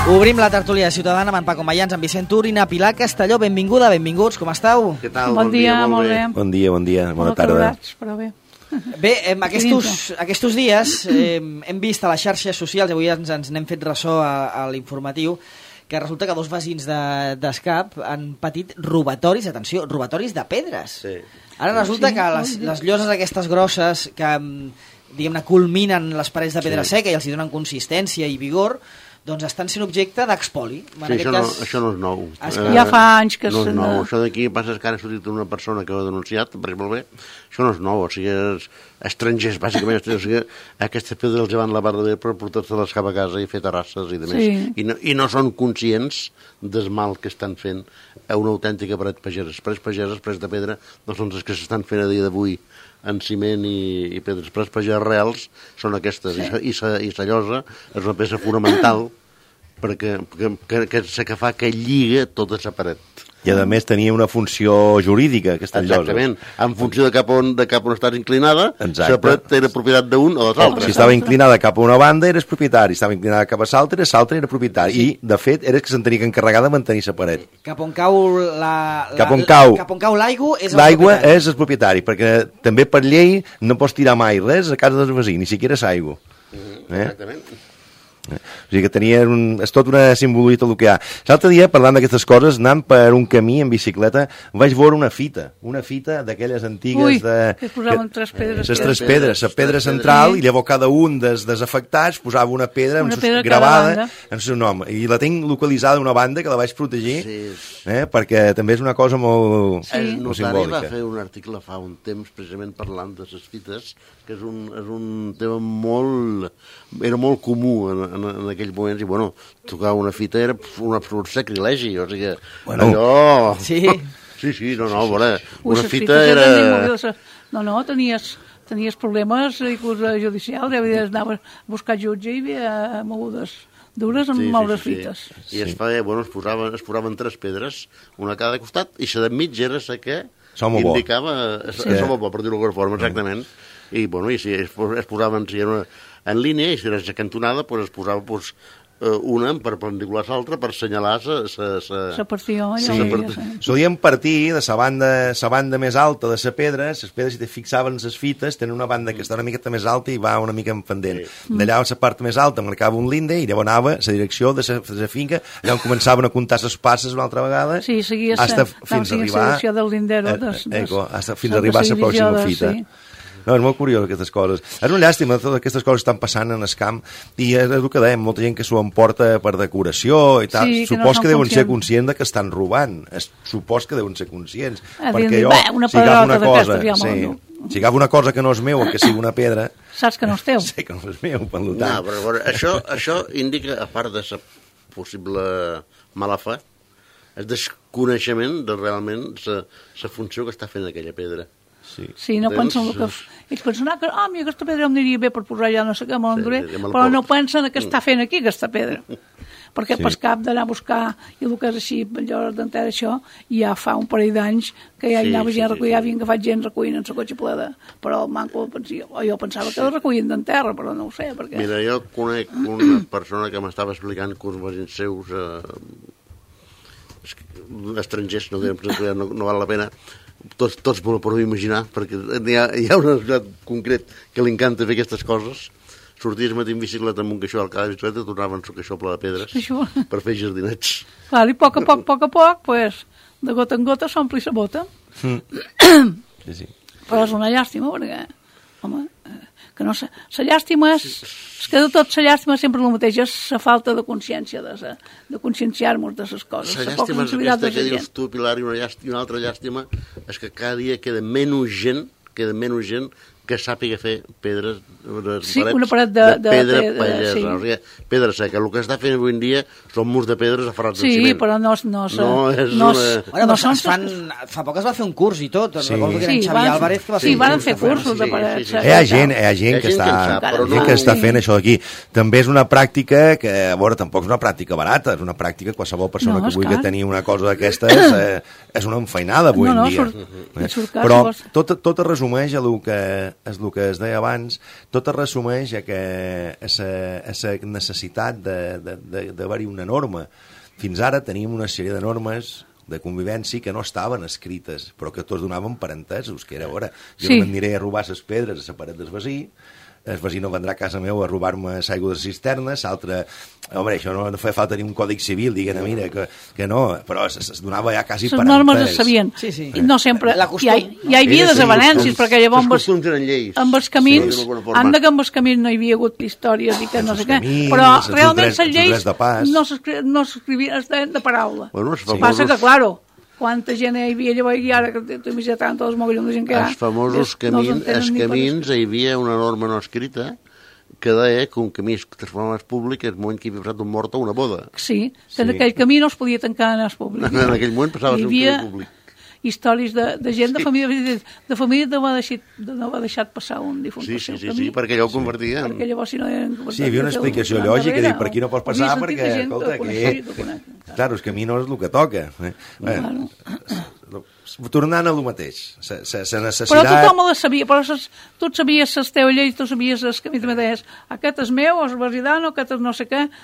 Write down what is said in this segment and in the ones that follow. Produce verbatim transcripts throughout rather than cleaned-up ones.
Obrim la tertúlia ciutadana amb en Paco Mayans, amb Vicent Turina, Pilar Castelló. Benvinguda, benvinguts, com esteu? Què tal? Bon, bon dia, dia, molt bé. Bon dia, bon dia, bona molt tarda. Molt però bé. Bé, eh, aquestos, aquestos dies eh, hem vist a les xarxes socials, avui ens, ens n'hem fet ressò a, a l'informatiu, que resulta que dos veïns d'Escap de, han patit robatoris, atenció, robatoris de pedres. Sí. Ara resulta sí, que les, les lloses aquestes grosses que, diguem-ne, culminen les parets de pedra sí. seca i els hi donen consistència i vigor, doncs estan sent objecte d'expoli. Sí, això, cas, no, això no és nou. Es... Ja fa anys que... No és nou. Això d'aquí passa que ara ha sortit una persona que ho ha denunciat, per exemple, bé, això no és nou, o sigui, és estrangers, bàsicament, estrangers, o sigui, aquestes pedres els van lavar bé per portar-se-les cap a casa i fer terrasses i demés. Sí. I, no, I no són conscients del mal que estan fent a una autèntica paret pagesa. Les parets pageses, parets de pedra, no són les que s'estan fent a dia d'avui en ciment i, i pedres. Les pageses reals són aquestes, sí. i, sa, i sa llosa és una peça fonamental perquè que, que, que, que fa que lliga tota la paret. I a més tenia una funció jurídica, aquesta llosa. Exactament, en funció de cap on, de cap on estàs inclinada, la paret era propietat d'un o dels altres. Si estava inclinada cap a una banda, eres propietari, si estava inclinada cap a l'altra, l'altre era propietari. Sí. I, de fet, eres que se'n tenia que encarregar de mantenir la paret. Cap on cau la... la cap on cau, cap on cau l'aigua és el l'aigua propietari. és el propietari, perquè també per llei no pots tirar mai res a casa del veí, ni siquiera l'aigua. Mm, exactament. Eh? O sigui que tenia un, és tot una simbologia el que hi ha. L'altre dia, parlant d'aquestes coses, anant per un camí en bicicleta, vaig veure una fita, una fita d'aquelles antigues... Ui, de, que es posaven tres pedres. Les tres pedres, la pedra central, i llavors cada un dels, dels afectats posava una pedra, una amb pedra gravada en el seu nom. I la tinc localitzada una banda que la vaig protegir, sí. eh, perquè també és una cosa molt, sí. molt simbòlica. El notari va fer un article fa un temps, precisament parlant de les fites, que és un, és un tema molt... era molt comú en, en, en aquells moments, i bueno, tocar una fita era un absolut sacrilegi, o sigui, bueno, allò... Sí. Sí, sí, no, no, veure, Ui, una fita era... No, no, tenies, tenies problemes, inclús judicials, havies d'anar a buscar jutge i hi havia mogudes dures amb sí, moure's sí, sí, fites. Sí. I es, fa, bueno, es, posaven, es posaven tres pedres, una a cada costat, i la de mig era la que indicava... Sí. Som bo, per dir-ho d'alguna forma, exactament. I, bueno, i si es, es posaven si era en línia, i si era la cantonada, pues es posava pues, una en perpendicular a l'altra per assenyalar la partió. Sí. Solíem partir de la banda, la banda més alta de la pedra, les pedres, si te fixaven les fites, tenen una banda que està una miqueta més alta i va una mica en pendent. Sí. D'allà a la part més alta marcava un linde i llavors anava la direcció de la finca, allà on començaven a comptar les passes una altra vegada, sí, seguia hasta fins a arribar la direcció del lindero, des, eh, eh, hasta fins a arribar a la pròxima fita. Sí. No, és molt curiós, aquestes coses. És una llàstima, totes aquestes coses estan passant en el camp, i és el que dèiem, molta gent que s'ho emporta per decoració i tal. Sí, supos que, no que deuen ser conscients de que estan robant. Es, supos que deuen ser conscients. A perquè jo, una si agafo una cosa, sí, si agafo una cosa que no és meu, que sigui una pedra... Saps que no és teu. Sé que no és meu, per tant. No, però, però això, això indica, a part de la possible mala fe, el desconeixement de realment la funció que està fent aquella pedra. Sí, sí, no pensen que... Ells pensen, ah, que, ah, mira, aquesta pedra em aniria bé per posar allà no sé què, me l'enduré, sí, però no pensen què està fent aquí, aquesta pedra. Perquè sí. Pas cap d'anar a buscar, i el que és així, allò d'entendre això, ja fa un parell d'anys que ja hi anava sí, gent sí, recollir, sí. Havien agafat gent recollint en la cotxe pleda, però el manco pensia, o jo pensava que el recollien d'en terra, però no ho sé, perquè... Mira, jo conec una persona que m'estava explicant que uns veïns seus, eh, estrangers, no, no, no val la pena, tots, tots me ho podeu imaginar, perquè hi ha, hi ha una ciutat concret que li encanta fer aquestes coses. Sorties matí en bicicleta amb un caixó al cada bicicleta, tornaven el caixó ple de pedres això. Per fer jardinets. Clar, i a poc a poc, a poc a poc, pues, de gota en gota s'ompli la bota. Mm. Sí, sí. Però és una llàstima, perquè, home, que no sé, la llàstima és, és que de tot la llàstima sempre el mateix, és la falta de consciència, de, de conscienciar-nos de les coses. La llàstima és aquesta que dius tu, Pilar, i una, llàstima, i una altra llàstima és que cada dia queda menys gent, queda menys gent que sàpiga fer pedres, sí, parets, una paret de, de pedra de, de, pagesa, sí. O sigui, pedra seca. El que està fent avui en dia són murs de pedres aferrats sí, al ciment. Sí, però no, no, no és no, una... Bueno, no són... fan, fa poc es va fer un curs i tot, sí. Recordo que era en sí, Xavi van, Álvarez que va fer sí, un van curs. fer cursos de parets. Sí, sí, sí. Hi ha gent, hi ha gent que està, que, no, que està fent això d'aquí. També és una pràctica que, a veure, tampoc és una pràctica barata, és una pràctica que qualsevol persona no, que vulgui tenir una cosa d'aquestes eh, és una enfeinada avui no, no, en dia. Surt, eh? surt Però tot, tot es resumeix a el que, és el que es deia abans, tot es resumeix a que a la necessitat d'haver-hi una norma. Fins ara tenim una sèrie de normes de convivència que no estaven escrites, però que tots donaven per entesos, que era, a veure, jo sí. no m'aniré a robar les pedres a la paret del vecí, el vecí no vendrà a casa meu a robar-me l'aigua de les cisternes, l'altre, home, això no, no feia falta tenir un còdic civil, diguem, mira, que, que no, però es, es donava ja quasi per entès. Les normes es sabien, sí, sí. I no sempre, costum, hi, ha, hi havia desavenències, perquè llavors amb els, amb els camins, sí, anda que amb els camins no hi havia hagut històries i que no sé què, però realment les lleis no s'escrivien, es deien de paraula. Bueno, passa que, claro, quanta gent hi havia llavors i ara que t'he vist tant els mogollons de gent que hi ha. Els famosos camins, no els camins hi havia una norma no escrita que deia que un camí es transformava en públic el moment que hi havia passat un mort o una boda. Sí, que sí. En aquell camí no es podia tancar en el públic. En aquell moment passava a ser un camí públic. Històries de, de gent, sí. de família, de família no va deixar, no va deixar passar un difunt sí, per sí, sí, camí. Sí, perquè allò ho convertia en... Perquè llavors si no eren... Sí, hi havia una explicació lògica, dic, per aquí no pots passar perquè, escolta, que... Claro, el camí no és el que toca. Eh? Claro. Tornant a lo mateix, la necessitat... Però tothom ho sabia, però ses, tu sabies les teves lleis, tu sabies el camí, tu deies, aquest és meu, és Basidano, aquest és no sé què,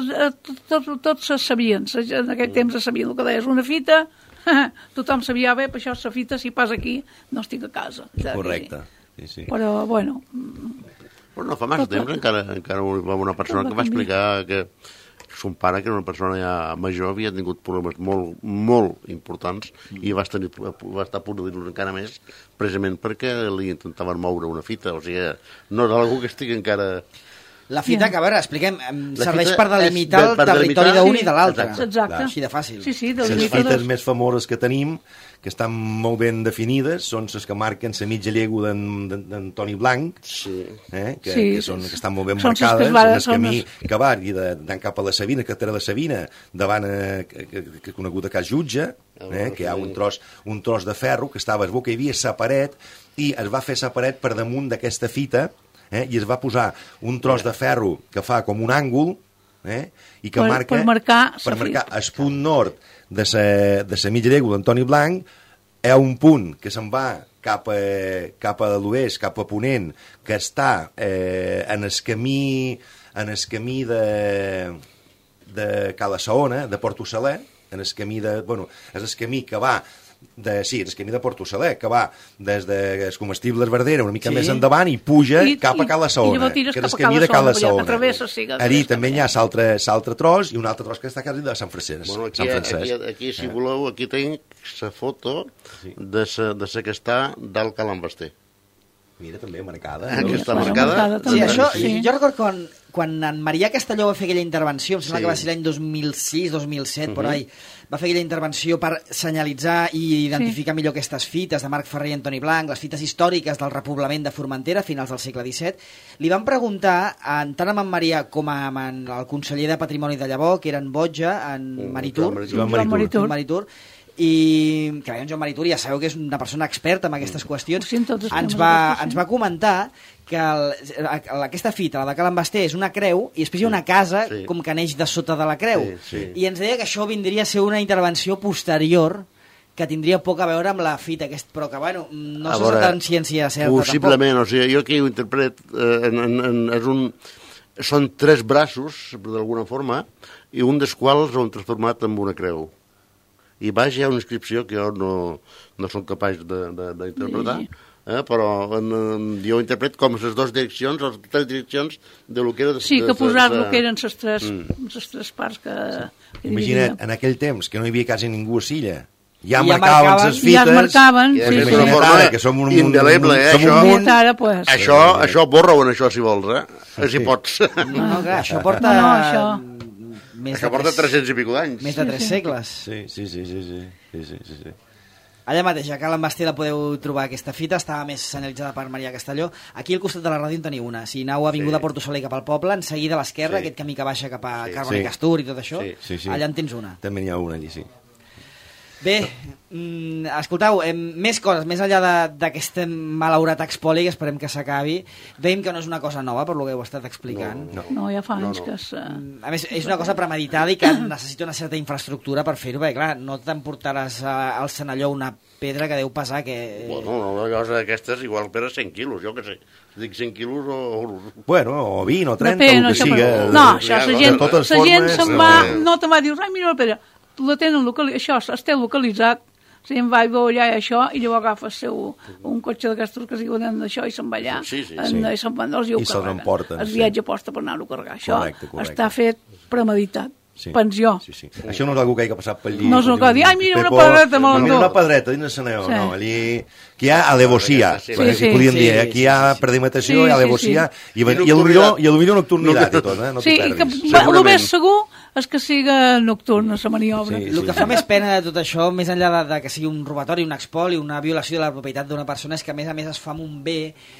tots tot se sabien, en aquell temps se sabien el que deies, una fita... tothom sabia bé, per això la fita, si pas aquí, no estic a casa. Correcte. Sí, sí. Però, bueno... Però no fa massa temps, encara, encara una persona que va explicar que son pare, que era una persona ja major, havia tingut problemes molt, molt importants i va estar, va estar a punt de dir-los encara més, precisament perquè li intentaven moure una fita. O sigui, no és algú que estigui encara... La fita, que a veure, expliquem, serveix per delimitar el territori d'un i de l'altre. Exacte. Així de fàcil. Sí, sí, les fites més famoses que tenim, que estan molt ben definides, són les que marquen la mitja llegua d'Antoni Blanc, sí. eh? que, sí, que, són, que estan molt ben marcades, en el camí que va d'an cap a la Sabina, que era la Sabina, davant, eh, que, que, que conegut a Cas Jutge, eh? que hi ha un tros, un tros de ferro, que estava es veu que hi havia sa paret, i es va fer sa paret per damunt d'aquesta fita, Eh, i es va posar un tros de ferro que fa com un àngul eh, i que per, marca, per marcar, per marcar el punt nord de la mitja llegua d'Antoni Blanc. Hi ha un punt que se'n va cap a, cap a l'oest, cap a Ponent, que està eh, en el camí, en el camí de, de Cala Saona, de Porto Saler, en el camí de, bueno, és el camí que va de, sí, el camí de Porto Saler, que va des dels comestibles Verdera una mica sí. més endavant i puja I, cap a Cala Saona, que és el camí de Cala Saona. Allí també hi ha l'altre tros i un altre tros que està quasi de Sant Francesc. Bueno, aquí, aquí, aquí, si voleu, aquí tinc la foto sí. de la que està dalt Cal Basté. Mira, també marcada. Aquí està marcada. Sí, això, sí. Jo recordo quan, quan en Marià Castelló va fer aquella intervenció, em sembla sí. que va ser l'any dos mil sis, dos mil set, uh -huh. por ahí, va fer aquella intervenció per senyalitzar i identificar sí. millor aquestes fites de Marc Ferrer i Antoni Blanc, les fites històriques del repoblament de Formentera a finals del segle disset. Li van preguntar, tant amb en Marià com amb en el conseller de Patrimoni de llavors, que eren Botja, en Maritur, Joan Maritur, Maritur i que en Joan Maritur ja sabeu que és una persona experta en aquestes qüestions, sí, ens, va, ens va comentar que el, aquesta fita, la de Cal Basté, és una creu i després hi ha una casa sí. com que neix de sota de la creu sí, sí. i ens deia que això vindria a ser una intervenció posterior que tindria poc a veure amb la fita aquest, però que bueno, no sé si en ciència certa possiblement, tampoc. O sigui, jo aquí ho interpret eh, en, en, en, és un, són tres braços d'alguna forma i un dels quals l'han transformat en una creu i baix hi ha una inscripció que jo no, no soc capaç d'interpretar, eh, però en, en, jo interpret com les dues direccions, les tres direccions de lo que era... De, sí, que posar de, el que eren les tres, mm. les tres parts que... Sí. que imagina't, en aquell temps, que no hi havia quasi ningú a Silla, ja, ja marcaven les fites... Ja es marcaven, ja, sí, sí. sí. Forma, que som un, indeleble, eh, som això. Un munt, ara, pues. Això, això borra-ho en això, si vols, eh? Si pots. No, no, clar, això porta... No, no, això... Més això porta tres-cents i pico d'anys. Més de tres sí, sí. segles. Sí, sí, sí, sí, sí, sí, sí, sí, sí. Allà mateix, a Cal Basté la podeu trobar aquesta fita, estava més senyalitzada per Marià Castelló. Aquí al costat de la ràdio en teniu una. Si aneu a Avinguda sí. Porto Saler cap al poble, en seguida a l'esquerra, sí. aquest camí que baixa cap a sí. Carboni sí. Castur i tot això, sí, sí, sí. allà en tens una. També n'hi ha una allí, sí. Bé, mm, escolteu, eh, més coses, més enllà d'aquest malaurat expoli, que esperem que s'acabi, veiem que no és una cosa nova, per lo que heu estat explicant. No, no. no ja fa anys no, no. que... Es, uh... A més, és una cosa premeditada i que necessita una certa infraestructura per fer-ho, perquè, clar, no t'emportaràs al Senalló una pedra que deu pesar que... Bueno, una cosa d'aquestes igual per a cent quilos, jo que sé. Dic cent quilos o... Bueno, o vint o trenta, Depèn, el que siga. Per... No, això, la gent, la gent se'n va... No te'n va dir, ai, mira la pedra, la tenen localitzat, això es té localitzat, la gent va i veu allà això, i llavors agafa el seu, un cotxe d'aquestos que es diuen d'això i se'n va allà, sí, sí, en, sí. i se'n van, els hi ho carreguen. Es viatge posta per anar-ho a carregar. Això correcte, correcte. Està fet premeditat. Sí. Pensió. Sí, sí. Això no és una que hagi passat pel llit. No és una cosa de dir, ai, mira, una pedreta molt endú. Mira una pedreta dins el Senalló, sí. No, allí... Que hi ha alevosia, sí, sí, sí, podríem sí, dir, eh? Aquí hi ha predimetació, sí, hi ha alevosia, sí, sí. i, i, i el millor nocturnitat i tot, eh? No sí, t'ho perdis. Sí, i que el més segur és que siga nocturna, la maniobra. Sí, sí, el que fa més pena de tot això, més enllà de, de que sigui un robatori, un expoli, una violació de la propietat d'una persona, és que a més a més es fa amb un bé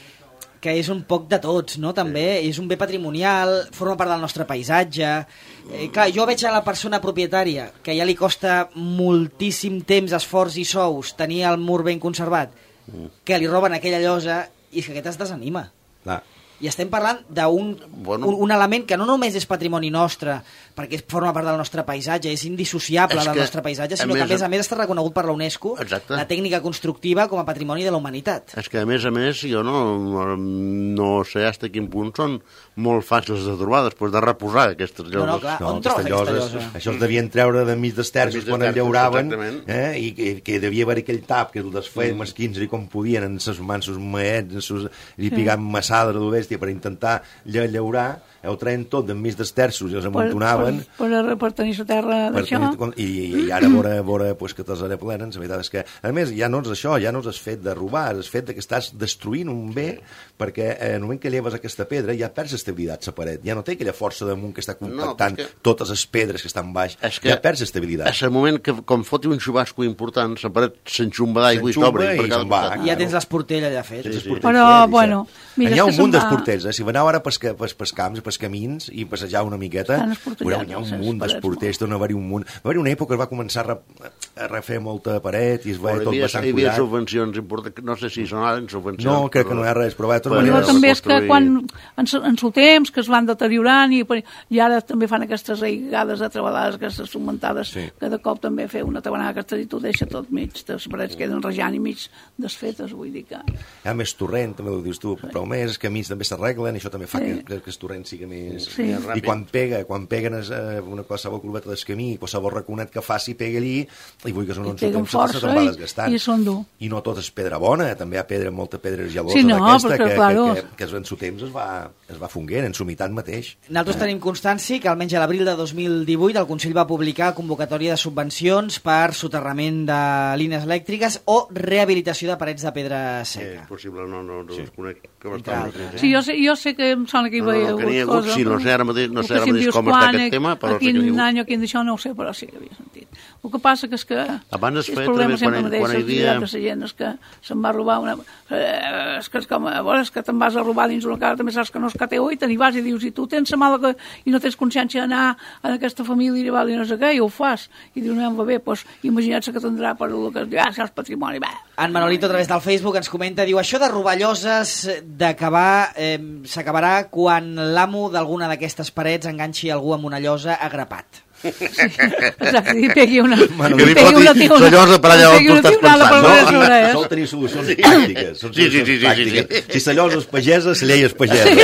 que és un poc de tots, no? També és un bé patrimonial, forma part del nostre paisatge. Eh, clar, jo veig a la persona propietària que ja li costa moltíssim temps, esforç i sous tenir el mur ben conservat, que li roben aquella llosa i és que aquest es desanima. Clar. I estem parlant d'un bueno. un, un element que no només és patrimoni nostre, perquè forma part del nostre paisatge, és indissociable és del que, nostre paisatge, sinó a que a més a més està reconegut per la UNESCO, exacte. La tècnica constructiva com a patrimoni de la humanitat. És que a més a més jo no, no, no sé fins a quin punt són molt fàcils de trobar després de reposar aquestes lloses. No, no, clar, no, on trobes aquesta llosa? Això es devien treure de mig d'esterços quan el llauraven, eh, i que, que devia haver aquell tap que el desfeien mm. mesquins i com podien en ses mans, sus maets, sus, i sí. Picant massada de bèstia per intentar llaurar, ho treien tot d'enmig d'esterços i els amuntonaven per, per, per tenir la terra d'això i, i ara veure, veure pues, que te'ls ara plenen, la veritat és que a més ja no és això, ja no és el fet de robar, és el fet de que estàs destruint un bé perquè eh, en el moment que lleves aquesta pedra ja perds estabilitat la paret, ja no té aquella força damunt que està compactant no, que... totes les pedres que estan baix, que ja perds estabilitat. És el moment que com foti un xubasco important la paret s'enxumba d'aigua i s'obre i ja tens l'esportell allà fet. Sí, sí. Però, bueno, mira, hi ha un munt d'esportells, eh? Si veneu ara pels camps, pels camins i passejar una miqueta, veureu, hi ha un munt d'esportells, torna a haver-hi un munt. Va haver una època que es va començar a, a refer molta paret i es va tot bastant cuidat. Hi havia subvencions importants, no sé si són ara subvencions. No, crec que no hi ha res, però va, de totes maneres... També és que quan, en, en el temps, que es van deteriorant i, i ara també fan aquestes aigades de treballades, aquestes submentades, sí. Que de cop també fer una tabanada aquesta i tu deixa tot mig, les parets queden rejant i mig desfetes, vull dir que... Hi ha més torrent, també ho dius tu, sí. Però més que a mig també s'arreglen i això també fa sí. que, que el torrent sigui més... Sí. I quan pega, quan peguen eh, una qualsevol corbeta del camí, qualsevol raconet que faci, pega allí, i vull que són uns temps se te'n va desgastant. I són dur. I no tot és pedra bona, també hi ha pedra, molta pedra gelosa sí, no, d'aquesta, perquè, que, claro. que, que, que en su temps es va, es va fonguent, en sumitat mateix. Nosaltres eh? tenim constància que almenys a l'abril de dos mil divuit el Consell va publicar convocatòria de subvencions per soterrament de línies elèctriques o rehabilitació de parets de pedra seca. És possible, no, no, no sí. Es conec. Sí, jo sé, jo sé que em sembla que hi veia no, no, no, coses. Sí, no sé ara mateix, no sé ara mateix com està aquest tema, però sí que quin any o quin d'això no ho sé, però sí que havia sentit. El que passa que és que abans es feia també quan, quan, quan hi havia... de la gent és que se'n va robar una... Eh, és que és com, a veure, és que te'n vas a robar dins una casa, també saps que no és que té i te n'hi vas i dius, i tu tens la mala que... i no tens consciència d'anar a aquesta família i val, i no sé què, i ho fas, i dius, no, va bé, doncs imagina't-se que tindrà per el que es diu, ah, això és patrimoni, va. En Manolito, a través del Facebook, ens comenta, diu, això de robar lloses, d'acabar, eh, s'acabarà quan l'amo d'alguna d'aquestes parets enganxi algú amb una llosa agrapat. Sí. Exacte, i pegui una... Bueno, que li poti la llosa per allà on tu estàs pensant, no? Sol tenir solucions pràctiques. Sí, sí, sí, sí, sí. Si la llosa és pagesa, la llei és pagesa.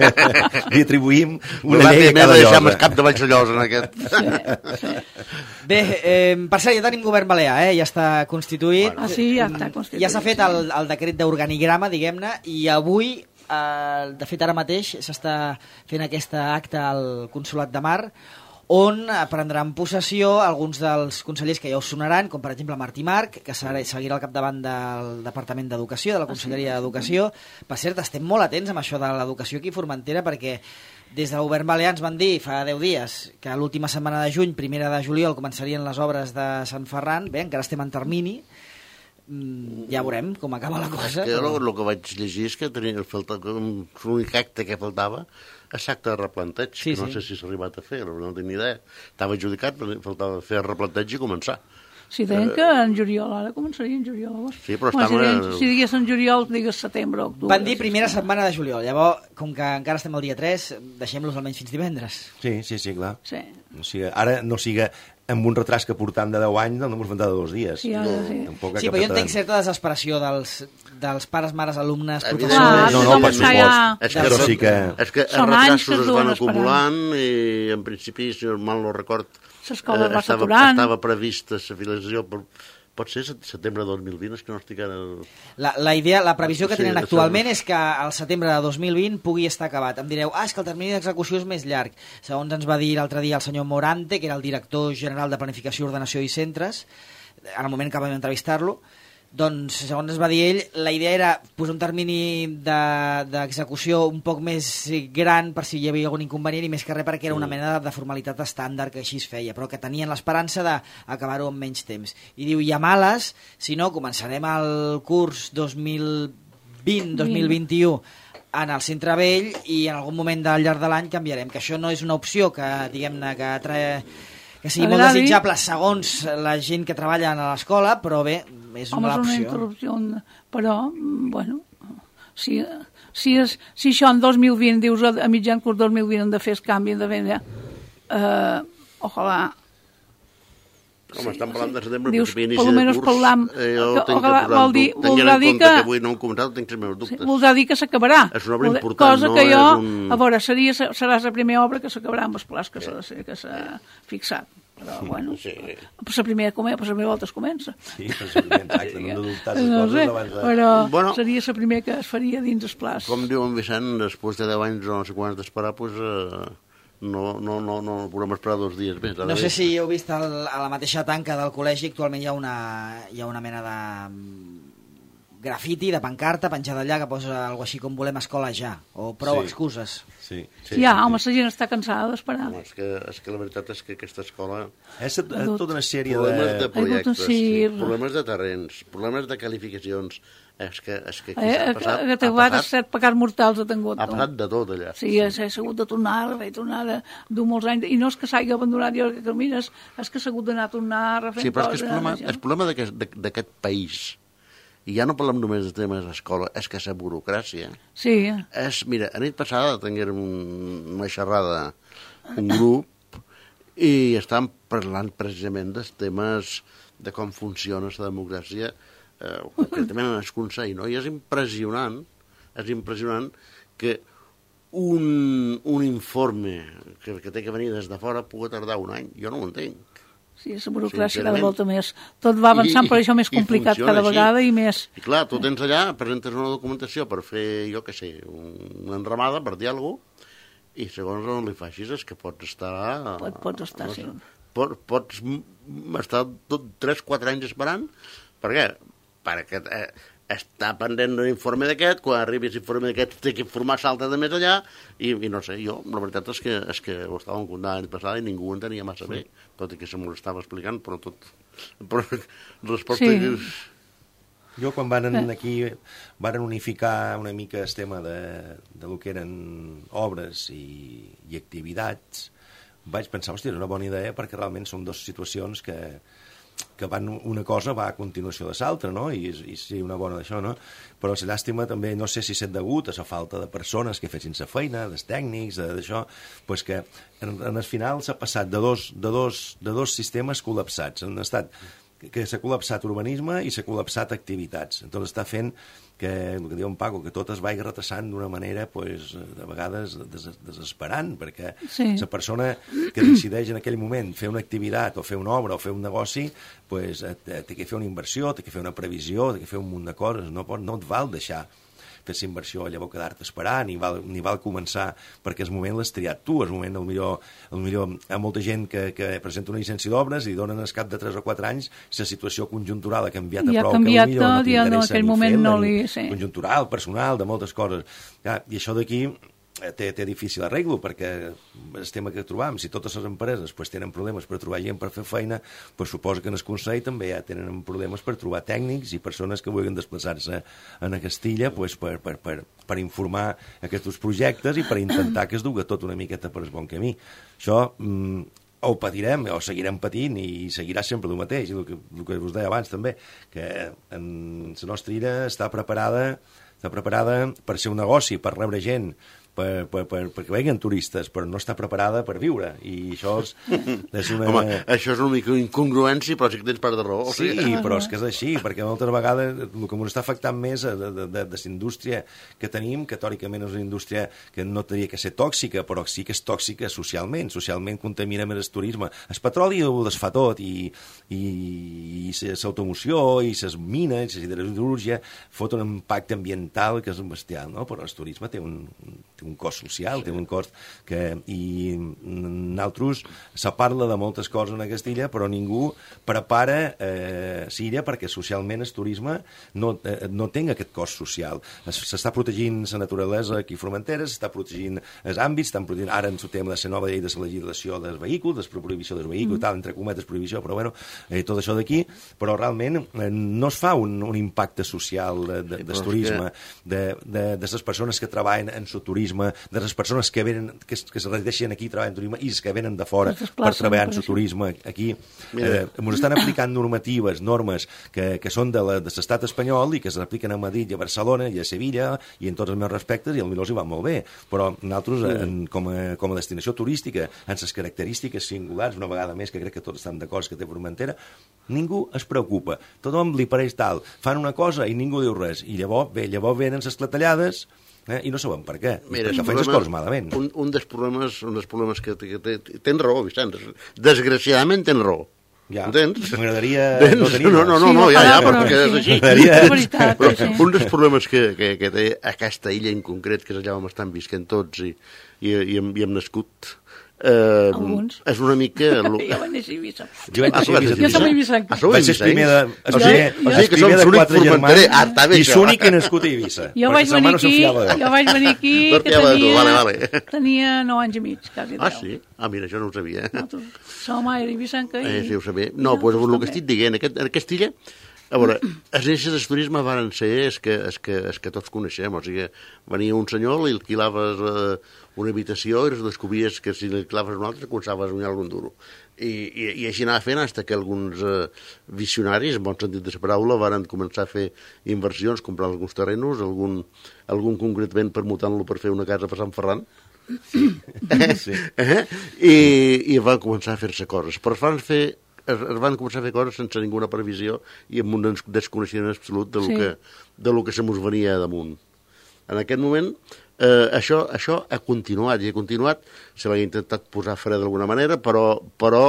Sí. Li atribuïm una llei a cada llosa. M'he deixat més cap de baix la llosa en aquest. Sí, sí. Bé, eh, per cert, ja tenim govern balear, eh? Ja està constituït. Ah, sí, ja està constituït. Ja s'ha fet el, el decret d'organigrama, diguem-ne, i avui, eh, de fet ara mateix, s'està fent aquesta acta al Consolat de Mar, on prendran possessió alguns dels consellers que ja us sonaran, com per exemple Martí Marc, que seguirà al capdavant del Departament d'Educació, de la Conselleria d'Educació. Per cert, estem molt atents amb això de l'educació aquí a Formentera, perquè des del govern balear ens van dir fa deu dies que l'última setmana de juny, primera de juliol, començarien les obres de Sant Ferran. Bé, encara estem en termini, ja veurem com acaba la cosa. És que però... el que vaig llegir és que tenia l'únic acte que faltava és acte de replanteig, sí, que no sí. sé si s'ha arribat a fer, no tinc ni idea. Estava adjudicat, faltava fer el replanteig i començar. Si deien que en juliol, ara començaria en juliol. Sí, però bueno, estava... Si, deien, si digués en juliol, digues setembre, octubre. Van dir primera setmana de juliol, llavors, com que encara estem al dia tres, deixem-los almenys fins divendres. Sí, sí, sí, clar. Sí. O sigui, ara no siga amb un retras que portam de deu anys, no ens de dos dies. Sí, ara, sí. Tampoc Sí, però jo entenc certa desesperació dels, dels pares, mares, alumnes, Evidentment. professors... No, no, per supost. Ja... És que, Però sí que... és que els Són anys retrasos que es es duen van esperant. acumulant i, en principi, si mal no record, L'escola va estava, saturant. estava prevista la filiació per... Pot ser setembre de dos mil vint, és que no estic ara... La, la idea, la previsió que Sí, tenen de actualment setembre. és que al setembre de dos mil vint pugui estar acabat. Em direu, ah, és que el termini d'execució és més llarg. Segons ens va dir l'altre dia el senyor Morante, que era el director general de Planificació, Ordenació i Centres, en el moment que vam entrevistar-lo, doncs, segons ens va dir ell, la idea era posar un termini d'execució de, un poc més gran per si hi havia algun inconvenient i més que res perquè era una mena de, de formalitat estàndard que així es feia, però que tenien l'esperança d'acabar-ho en menys temps. I diu, i a males, si no, començarem el curs dos mil vint dos mil vint-i-u en el Centre Vell i en algun moment del llarg de l'any canviarem, que això no és una opció que, diguem-ne, que trae... que sigui molt desitjable segons la gent que treballa a l'escola, però bé, és Home, una és una opció. interrupció, però, bueno, si, si, és, si això en dos mil vint, dius, a mitjan curs dos mil vint han de fer el canvi, han de fer, eh, ojalà... Home, estan parlant de setembre, dius, principi per inici de almenys curs, parlam, eh, jo que, tinc que ojalà, posar vol dir, en dubte. Tenint voldrà en dir compte que... que avui no ho hem comentat, tinc els meus Sí, dubtes. voldrà dir que s'acabarà. És una obra Voldrà- important, cosa no que jo, és un- a veure, seria, serà la primera obra que s'acabarà amb els plans que s'ha sí. que s'ha fixat. Però, bueno, Sí. per la primera, per la primera volta es comença. Sí, per això, exacte, no hem de dubtar les No coses sé, abans de... però Bueno. seria la primera que es faria dins els plans. Com diu en Vicent, després de deu anys o no sé quants d'esperar, doncs, eh, no, no, no, no podem esperar dos dies més. No sé si heu vist el, a la mateixa tanca del col·legi, actualment hi ha una, hi ha una mena de mm, grafiti, de pancarta penjada allà que posa alguna així com volem escola ja, o prou Sí. excuses. Sí, Sí, ja, home, la gent està cansada d'esperar. Home, és, que, és que la veritat és que aquesta escola... És tota una sèrie Problemes de de... projectes, sí. problemes de terrenys, problemes de qualificacions... És que, és que aquí Eh, s'ha que, passat... que ha t'ha passat, set pecats mortals ha tingut. ha passat de tot allà. Sí, s'ha hagut de tornar, de tornar de dur molts anys, i no és que s'hagi abandonat jo que camines, és que s'ha hagut d'anar a tornar a refent Sí, però és que el coses, problema, això. el problema d'aquest de- d'aquest país, i ja no parlem només de temes d'escola, és que la burocràcia... Sí, És, mira, a nit passada tinguérem un, una xerrada, un grup, i estàvem parlant precisament dels temes de com funciona la democràcia, eh, concretament en el Consell, no? I és impressionant, és impressionant que un, un informe que, que té que venir des de fora pugui tardar un any. Jo no ho entenc. sí, la burocràcia cada Sincerament. volta més. Tot va avançant, I- però això més i complicat funciona cada així. vegada i més. I clar, tu tens allà, presentes una documentació per fer, jo què sé, una enramada, per dir alguna cosa, i segons on li facis és que pots estar... Pot- pots estar, sí. Pots, pots m- estar tot tres quatre anys esperant. Per què? Perquè eh, està pendent d'un informe d'aquest, quan arribis l'informe d'aquest té que informar salta de més allà, i, i no sé, jo, la veritat és que, és que ho estàvem contant l'any passat i ningú ho entenia massa bé, tot i que se m'ho estava explicant, però tot... Però resposta... Sí. que- Jo, quan van aquí, van unificar una mica el tema de, de lo que eren obres i, i activitats, vaig pensar, hòstia, és una bona idea, perquè realment són dues situacions que, que van, una cosa va a continuació de l'altra, no? I, i sí, una bona d'això, no? Però la llàstima també, no sé si s'ha degut a la falta de persones que fessin la feina, dels tècnics, de- d'això, pues que en, en el final s'ha passat de dos, de, dos, de dos sistemes col·lapsats. Han estat que s'ha col·lapsat urbanisme i s'ha col·lapsat activitats. Entonces està fent que, el que diu en Paco, que tot es vagi retrasant d'una manera, pues, de vegades des, desesperant, perquè Sí. la persona que decideix en aquell moment fer una activitat o fer una obra o fer un negoci, pues, eh, té que fer una inversió, té que fer una previsió, té que fer un munt de coses. No, pot, no et val deixar fer la inversió, llavors quedar-te esperant, ni val, ni val començar, perquè el moment l'has triat tu, el moment, el millor, el millor, hi ha molta gent que, que presenta una llicència d'obres i donen al cap de tres o quatre anys la situació conjuntural ha canviat a I ha prou, canviat que potser no tot, ja no, t'interessa aquell ni moment fer-la, no ni li- sí. conjuntural, personal, de moltes coses. Ja, i això d'aquí eh, té, té difícil arreglo, perquè el tema que trobam, si totes les empreses pues, tenen problemes per trobar gent per fer feina, pues, suposa que en el Consell també ja tenen problemes per trobar tècnics i persones que vulguin desplaçar-se a la Castilla pues, per, per, per, per informar aquests projectes i per intentar que es dugui tot una miqueta per el bon camí. Això mm, o patirem, o seguirem patint i seguirà sempre el mateix, el que, el que us deia abans també, que en la nostra illa està preparada, està preparada per ser un negoci, per rebre gent, per, per, per, perquè veguen turistes, però no està preparada per viure, i això és, és una... Home, això és una mica incongruència, però sí que tens part de raó. Sí, sí, però és que és així, perquè moltes vegades el que ens està afectant més de, de, de, de la indústria que tenim, que teòricament és una indústria que no tenia que ser tòxica, però sí que és tòxica socialment, socialment contamina més el turisme. El petroli ho desfà tot, i, i, i l'automoció, i les mines, i la siderurgia, fot un impacte ambiental que és un bestial, no? Però el turisme té un, té un cost social, té un cost que... I nosaltres se parla de moltes coses en aquesta illa, però ningú prepara eh, l'illa perquè socialment el turisme no, eh, no tenga aquest cost social. S'està protegint la naturalesa aquí a Formentera, s'està protegint els àmbits, estan protegint ara en el tema de la nova llei de la legislació dels vehicles, de la prohibició dels vehicles, mm. tal, entre cometes prohibició, però bueno, eh, tot això d'aquí, però realment eh, no es fa un, un impacte social de, de, del turisme, de, de, de les persones que treballen en el turisme, de les persones que venen, que, que es resideixen aquí treballant en turisme i els que venen de fora per treballar en el turisme aquí. Eh, ens estan aplicant normatives, normes que, que són de l'estat espanyol i que s'apliquen a Madrid i a Barcelona i a Sevilla i en tots els meus respectes, i potser hi van molt bé, però nosaltres, en, com, a, com a destinació turística, en les característiques singulars, una vegada més, que crec que tots estan d'acord que té Formentera, ningú es preocupa, tothom li pareix tal, fan una cosa i ningú diu res, i llavors, bé, llavors venen les clatellades, Eh? i no sabem per què. Mira, perquè fan les coses malament. Un, un dels problemes, un dels problemes que, que, que tens raó, Vicenç. Desgraciadament tens raó. Ja, entens? M'agradaria no tenir no, no, no, no, ja, ja, perquè és així. Veritat, però, sí. Un dels problemes que, que, que té aquesta illa en concret, que és allà on estan visquent tots i, i, i, hem, i hem nascut, Eh, Alguns. És una mica... Jo vaig néixer a Eivissa. Jo vaig néixer a Eivissa. Jo som eivissenca. Vaig ser el primer de... O sigui, o sigui que som l'únic formenterer. Ah, està bé, I l'únic que he nascut a Eivissa. Jo vaig venir aquí, jo vaig venir aquí, que tenia, vale, vale. tenia nou anys i mig, quasi deu. Ah, sí? Ah, mira, això no ho sabia. Som a Eivissenca i... Eh, sí, ho sabia. No, doncs pues, el que estic dient, aquest, en aquesta illa, a veure, els inicis del turisme van ser els que, els que, els que tots coneixem, o sigui, venia un senyor, li alquilaves eh, una habitació i descobries que si li alquilaves un altre començaves a guanyar algun duro. I, i, i així anava fent fins que alguns eh, visionaris, en bon sentit de la paraula, van començar a fer inversions, comprar alguns terrenos, algun, algun concretament permutant-lo per fer una casa per Sant Ferran, sí. sí. eh? I, i van començar a fer-se coses. Però es van fer es van començar a fer coses sense ninguna previsió i amb un desconeixement absolut de lo, sí. que, de lo que se mos venia damunt. En aquest moment, eh, això, això ha continuat, i ha continuat, se l'ha intentat posar fre d'alguna manera, però, però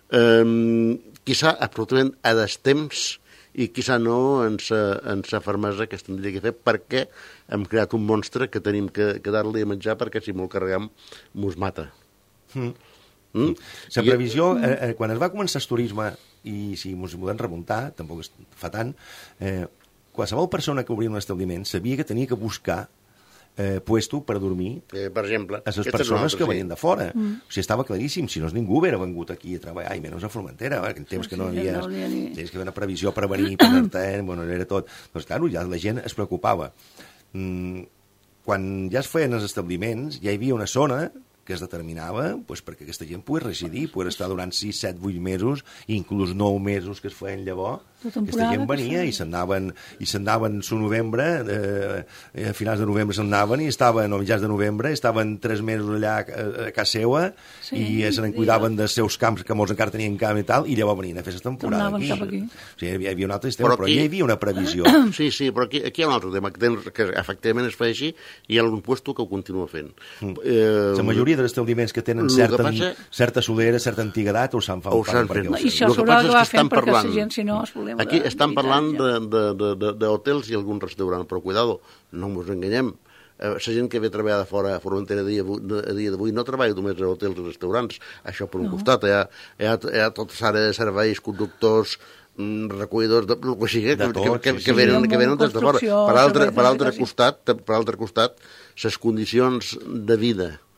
eh, quizà absolutament a destemps i quizà no en sa fermesa que es tindria que fer, perquè hem creat un monstre que tenim que, que dar-li a menjar perquè si molt carreguem mos mata. Mm. Mm? La previsió, eh, eh, quan es va començar el turisme, i si ens podem remuntar, tampoc fa tant, eh, qualsevol persona que obria un establiment sabia que tenia que buscar eh, puesto per dormir eh, per exemple, a les persones que venien sí. de fora. Mm. O sigui, estava claríssim, si no és ningú hubiera vengut aquí a treballar, i menys a Formentera, eh, que en temps sí, que no hi havia... No ni... Tens que haver una previsió per venir, per anar-te'n, bueno, era tot. Doncs, clar, ja la gent es preocupava. Mm, quan ja es feien els establiments, ja hi havia una zona que es determinava pues, perquè aquesta gent pogués residir, pogués estar durant sis, set, vuit mesos, inclús nou mesos que es feien llavors. Aquesta gent venia i se'n anaven, i se'n anaven a novembre, eh, a finals de novembre se'n anaven i estaven, o mitjans de novembre, estaven tres mesos allà a, a casa seva sí, i se'n cuidaven dels seus camps, que molts encara tenien camp i tal, i llavors venien a fer la temporada aquí. aquí. O sigui, hi havia un altre sistema, però, però aquí... hi havia una previsió. Sí, sí, però aquí, aquí hi ha un altre tema, que, tens, que efectivament es fa així, i hi ha algun puesto que ho continua fent. Mm. Eh, la majoria dels establiments que tenen certa, que passa... certa solera, certa antiguitat, o s'han fet. I això s'haurà de fer perquè la gent, si no, es volem... Aquí estan parlant d'hotels i algun restaurant, però cuidado, no ens enganyem. La gent que ve a treballar de fora a Formentera a dia d'avui no treballa només a hotels i restaurants. Això per un no. costat. Hi ha, hi ha, hi ha tota l'àrea de serveis, conductors, recollidors, de, el que sigui, que, tot, que, que, sí, que, venen, sí, que venen des de fora. Per altre, per altre costat, per altre costat, les condicions de vida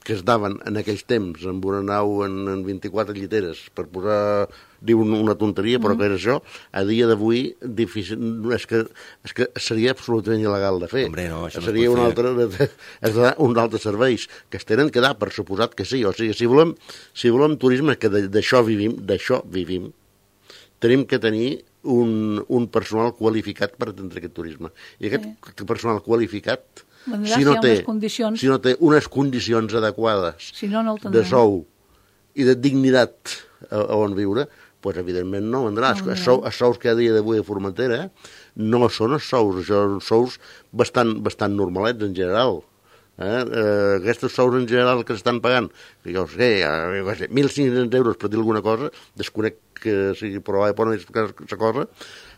que es daven en aquells temps amb una nau en, en vint-i-quatre lliteres per posar, diu una tonteria, però mm. que era això, a dia d'avui difícil, és que, és que seria absolutament il·legal de fer. Hombre, no, això seria no un altre, és uns altres serveis que es tenen que dar, per suposat que sí. O sigui, si volem, si volem turisme, que d'això vivim, d'això vivim, tenim que tenir un, un personal qualificat per atendre aquest turisme. I aquest sí. personal qualificat, Vendrà, si no, té, si no té unes condicions adequades si no, no de sou i de dignitat a, a on viure, pues, evidentment no vendrà. No, els, sou, els sous que a dia d'avui a Formentera no són els sous, això són sous bastant, bastant normalets en general. Eh? Eh, aquests sous en general que s'estan pagant, que jo sé, eh, mil cinc-cents euros per dir alguna cosa, desconec que sigui probable per no dir aquesta cosa,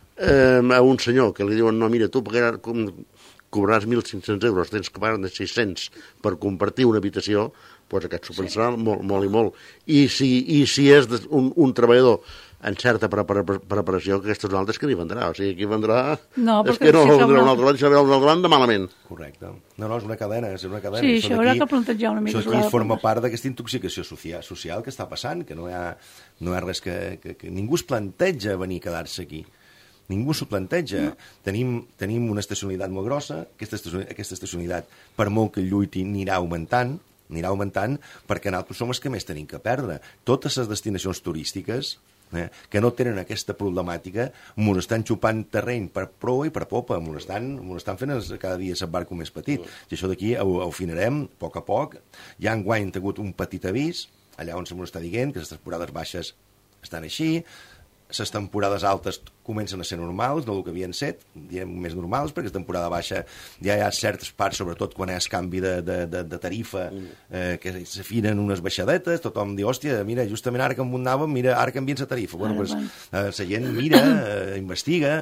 eh, a un senyor que li diuen, no, mira, tu pagaràs, cobraràs mil cinc-cents euros, tens que pagar de sis-cents per compartir una habitació, doncs aquest s'ho pensarà sí. molt, molt i molt. I si, i si és un, un treballador en certa preparació, que aquestes altres que n'hi vendrà. O sigui, aquí vendrà... No, és que no si vendrà un altre banda, si vendrà un altre banda, malament. Correcte. No, no, és una cadena, és una cadena. Sí, això haurà que plantejar una mica. Això aquí forma part d'aquesta intoxicació social, social que està passant, que no hi ha, no hi ha res que, que, que ningú es planteja venir a quedar-se aquí. Ningú s'ho planteja. No. Tenim, tenim una estacionalitat molt grossa, aquesta, aquesta estacionalitat, per molt que lluiti, anirà augmentant, anirà augmentant, perquè nosaltres som els que més tenim que perdre. Totes les destinacions turístiques eh, que no tenen aquesta problemàtica, m'ho estan xupant terreny per proa i per popa, m'ho estan, estan fent cada dia el barco més petit. I això d'aquí ho, ho afinarem a poc a poc. Ja enguany hem tingut un petit avís, allà on se m'ho està dient, que les temporades baixes estan així, les temporades altes comencen a ser normals, no el que havien set, diem més normals, perquè la temporada baixa ja hi ha certes parts, sobretot quan hi ha canvi de, de, de, de tarifa, eh, que s'afinen unes baixadetes, tothom diu, hòstia, mira, justament ara que em anàvem, mira, ara canvien la tarifa. Bueno, pues, eh, la gent mira, eh, investiga,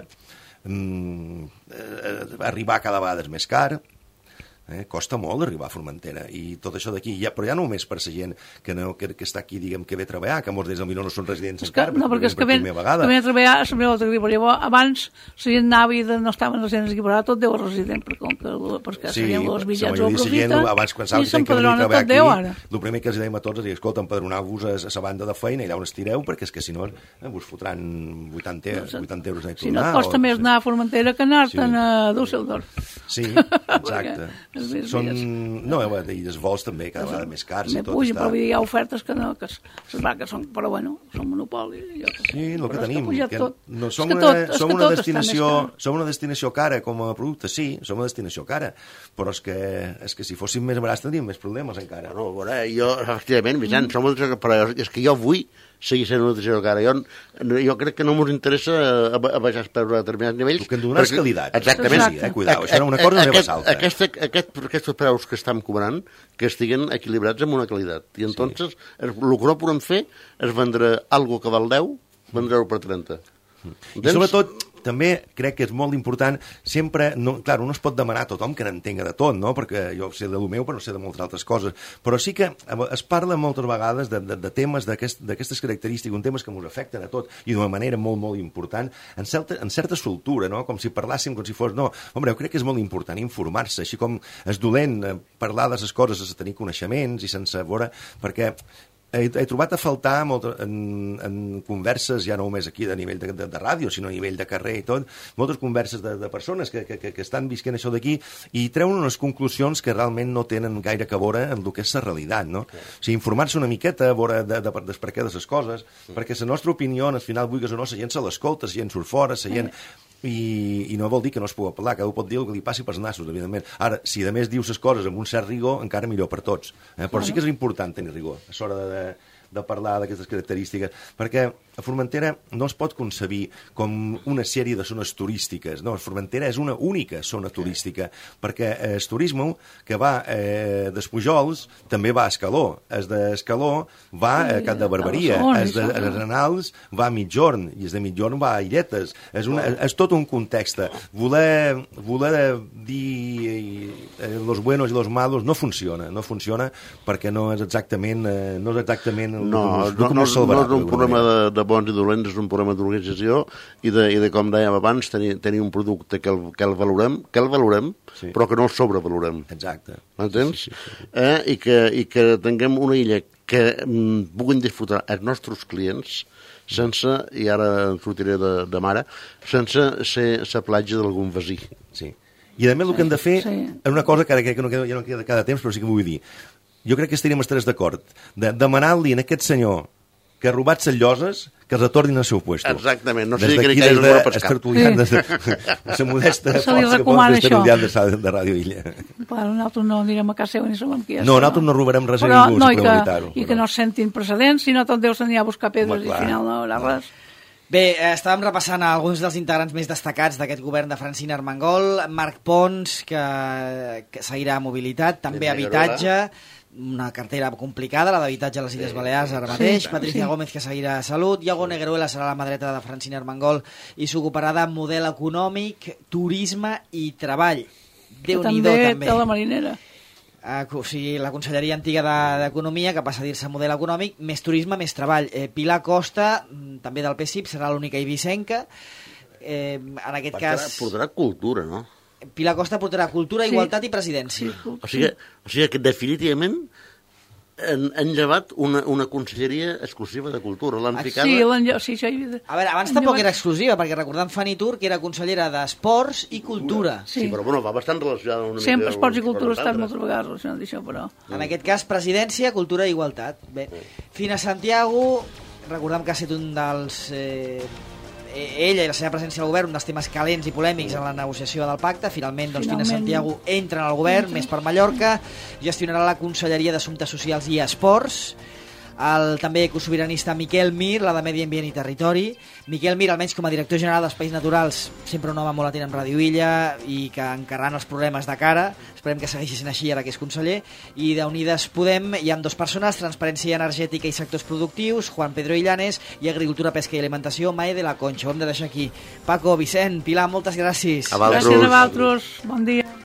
mm, eh, arribar cada vegada és més car, Eh, costa molt arribar a Formentera i tot això d'aquí, ja, però ja no només per la gent que, no, que, que està aquí, diguem, que ve a treballar, que molts d'ells potser no són residents encara, no, perquè és que ven, que ven a treballar a la meva altra gripa. Llavors, abans la gent anava i no estaven residents aquí, però ara tot deu resident, perquè, perquè sí, la gent els mitjans ho aprofiten gent, abans quan saben que venir a treballar aquí, el primer que els dèiem a tots és dir, escolta, empadroneu-vos a la banda de feina i allà on estireu, perquè és que si no eh, us fotran vuitanta euros a tornar. Si no et costa més anar a Formentera que anar-te'n a Düsseldorf. Sí, exacte. Són... No, i els vols també, cada vegada més cars i tot puja, està... Però hi ha ofertes que no, que les barques són, però bueno, són monopoli. Sí, el que tenim. Que no, som, una, tot, som, una destinació, som una destinació cara com a producte, sí, som una destinació cara, però és que, és que si fóssim més barats tindríem més problemes encara. No, bueno, jo, efectivament, Vicent, mm. som una... però és que jo vull seguir sent una destinació cara. Jo, jo crec que no ens interessa a, a baixar els preus a determinats nivells. El que en donaràs qualitat. Exactament. Sí, eh, cuidao, això era una cosa no aquest, salta. Aquest, aquest, aquests preus que estem cobrant, que estiguen equilibrats amb una qualitat. I entonces, sí. el que no podem fer és vendre algo que val deu, vendre-ho per trenta. I sobretot, també crec que és molt important, sempre, no, clar, no es pot demanar a tothom que n'entenga de tot, no? Perquè jo sé de lo meu, però no sé de moltes altres coses, però sí que es parla moltes vegades de, de, de temes d'aquestes aquest, característiques, un temes que ens afecten a tot, i d'una manera molt, molt important, en certa, en certa soltura, no? Com si parlàssim, com si fos, no, home, jo crec que és molt important informar-se, així com és dolent parlar de les coses sense tenir coneixements i sense veure, perquè He, he trobat a faltar molt, en, en converses, ja no només aquí de nivell de, de, de ràdio, sinó a nivell de carrer i tot, moltes converses de, de persones que, que, que estan visquent això d'aquí i treuen unes conclusions que realment no tenen gaire que veure amb el que és la realitat, no? Okay. O sigui, informar-se una miqueta, veure de, de, de, de per què de les coses, mm. perquè la nostra opinió, al final, vulguis o no, la gent se l'escolta, la gent surt fora, la gent... I, i no vol dir que no es pugui parlar, cada un pot dir el que li passi pels nassos, evidentment. Ara, si a més dius les coses amb un cert rigor, encara millor per tots. Eh? Però sí que és important tenir rigor a l'hora de, de, de parlar d'aquestes característiques, perquè a Formentera no es pot concebir com una sèrie de zones turístiques, no, Formentera és una única zona turística, perquè el turisme que va eh, d'Espujols també va a Escaló, el d'Escaló va a Cap de Barberia, el de Renals va a Mitjorn, i el de Mitjorn va a Illetes. És, una, és tot un context. Voler, voler dir eh, los buenos i los malos no funciona, no funciona perquè no és exactament, eh, no és exactament el, no, el, no, no, no és un problema de, de bons i dolents, és un problema d'organització i, de, i de, com dèiem abans, tenir, tenir un producte que el, que el valorem, que el valorem, sí. però que no el sobrevalorem. Exacte. M'entens? Sí, sí, sí. Eh? I, que, I que tinguem una illa que mm, puguin disfrutar els nostres clients sense, i ara en sortiré de, de mare, sense ser la platja d'algun vecí. Sí. I a més el que hem de fer sí. és una cosa que ara crec que no queda, ja no queda cada temps, però sí que vull dir. Jo crec que estaríem els tres d'acord de demanar-li a aquest senyor que ha robat les lloses que els retornin al seu puesto. Exactament, no sé si crec que és una pescar. Des d'aquí, des de la modesta se li força recomana que pots de, de, de Ràdio Illa. Clar, nosaltres no anirem a casa seva ni sabem qui és. No, nosaltres no robarem res a ningú, no, si podem evitar-ho. I que no sentin precedents, si no tot Déu s'anirà a buscar pedres Home, i al final no haurà res. Bé, estàvem repassant alguns dels integrants més destacats d'aquest govern de Francina Armengol. Marc Pons, que, que seguirà a mobilitat, també habitatge, una cartera complicada, la d'habitatge a les Illes Balears ara mateix, sí, Patricia sí. Gómez, que seguirà a Salut, Iago Negueruela serà la mà dreta de Francina Armengol i s'ocuparà de model econòmic, turisme i treball. Déu-n'hi-do, també. També de la marinera. Uh, o sigui, la Conselleria Antiga d'Economia, que passa a dir-se model econòmic, més turisme, més treball. Eh, Pilar Costa, també del P S I P, serà l'única eivissenca. Eh, en aquest portarà, cas... Portarà cultura, no? Pilar Costa portarà cultura, sí. igualtat i presidència. Sí, o, sigui, o sigui que definitivament han, han llevat una, una conselleria exclusiva de cultura. L'han ficada... Sí, l'han llevat. Sí, això... A veure, abans tampoc era exclusiva, perquè recordem Fanny Tur, que era consellera d'Esports i Cultura. Sí. sí, però bueno, va bastant relacionada una mica... Sempre esports i cultura ha estat moltes vegades, això, però... En aquest cas, presidència, cultura i igualtat. Bé, Fina Santiago, recordem que ha estat un dels... Eh, ella i la seva presència al govern, un dels temes calents i polèmics en la negociació del pacte. Finalment, doncs, Finalment. Fina Santiago entra en el govern, més per Mallorca, gestionarà la Conselleria d'Assumptes Socials i Esports. El també ecosobiranista Miquel Mir, la de Medi Ambient i Territori. Miquel Mir, almenys com a director general d'Espais Naturals, sempre un home molt atent amb Ràdio Illa i que encarrant els problemes de cara. Esperem que segueixi sent així ara que és conseller. I d'Unides Podem hi ha dues persones, Transparència Energètica i Sectors Productius, Juan Pedro Illanes, i Agricultura, Pesca i Alimentació, Mae de la Concha. Ho hem de deixar aquí. Paco, Vicent, Pilar, moltes gràcies. A gràcies a vosaltres. Bon dia.